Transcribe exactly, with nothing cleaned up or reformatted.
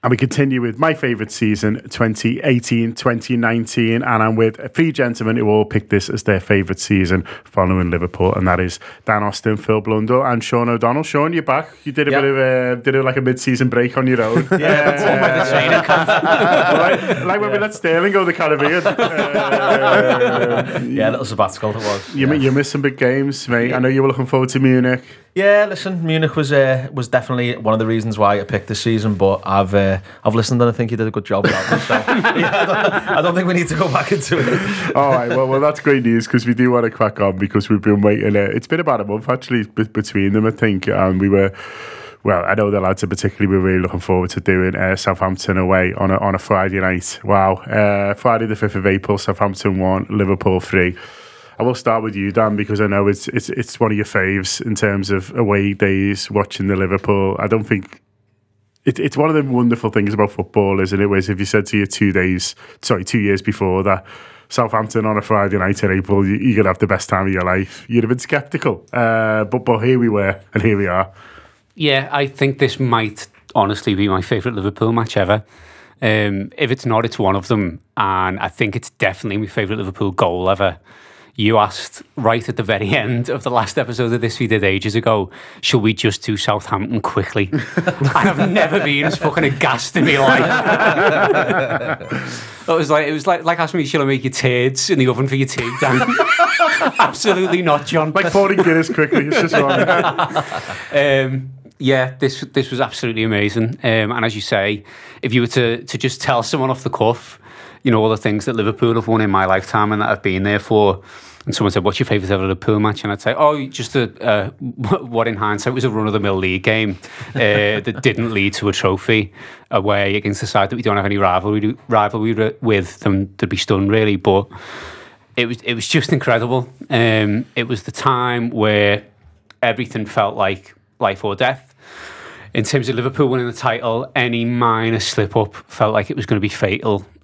And we continue with my favourite season, twenty eighteen twenty nineteen, and I'm with three gentlemen who all picked this as their favourite season following Liverpool, and that is Dan Austin, Phil Blundell, and Sean O'Donnell. Sean, you're back. You did a yep. bit of a, did a, like a mid-season break on your own. yeah, that's all by the training camp. like, like when yeah. we let Sterling go to the Caribbean. uh, yeah, little sabbatical it was. You, yeah. you missed some big games, mate. I know you were looking forward to Munich. Yeah, listen, Munich was uh, was definitely one of the reasons why I picked this season, but I've uh, I've listened and I think you did a good job without me, so yeah, I, don't, I don't think we need to go back into it. All right, well, well that's great news because we do want to crack on because we've been waiting. Uh, it's been about a month actually b- between them, I think, and we were. Well, I know the lads in particularly were really looking forward to doing uh, Southampton away on a, on a Friday night. Wow, uh, Friday the fifth of April, Southampton one, Liverpool three. I will start with you, Dan, because I know it's it's it's one of your faves in terms of away days, watching the Liverpool. I don't think it, it's one of the wonderful things about football, isn't it? Whereas if you said to you two days, sorry, two years before that, Southampton on a Friday night in April, you, you're gonna have the best time of your life, you'd have been sceptical. Uh, but but here we were, and here we are. Yeah, I think this might honestly be my favourite Liverpool match ever. Um, if it's not, it's one of them, and I think it's definitely my favourite Liverpool goal ever. You asked right at the very end of the last episode of this we did ages ago, shall we just do Southampton quickly? I've never been as fucking aghast in my life. It was like it was like like asking me, shall I make your turds in the oven for your tea, Dan? Absolutely not, John. Like pouring Guinness quickly, it's just wrong. um, yeah, this this was absolutely amazing. Um, and as you say, if you were to to just tell someone off the cuff, you know, all the things that Liverpool have won in my lifetime and that I've been there for, and someone said, what's your favourite ever Liverpool match? And I'd say, oh, just a, uh, what in hindsight was a run-of-the-mill league game uh, that didn't lead to a trophy away against the side that we don't have any rivalry rivalry with, then they'd be stunned, really. But it was it was just incredible. Um, it was the time where everything felt like life or death. In terms of Liverpool winning the title, any minor slip-up felt like it was going to be fatal.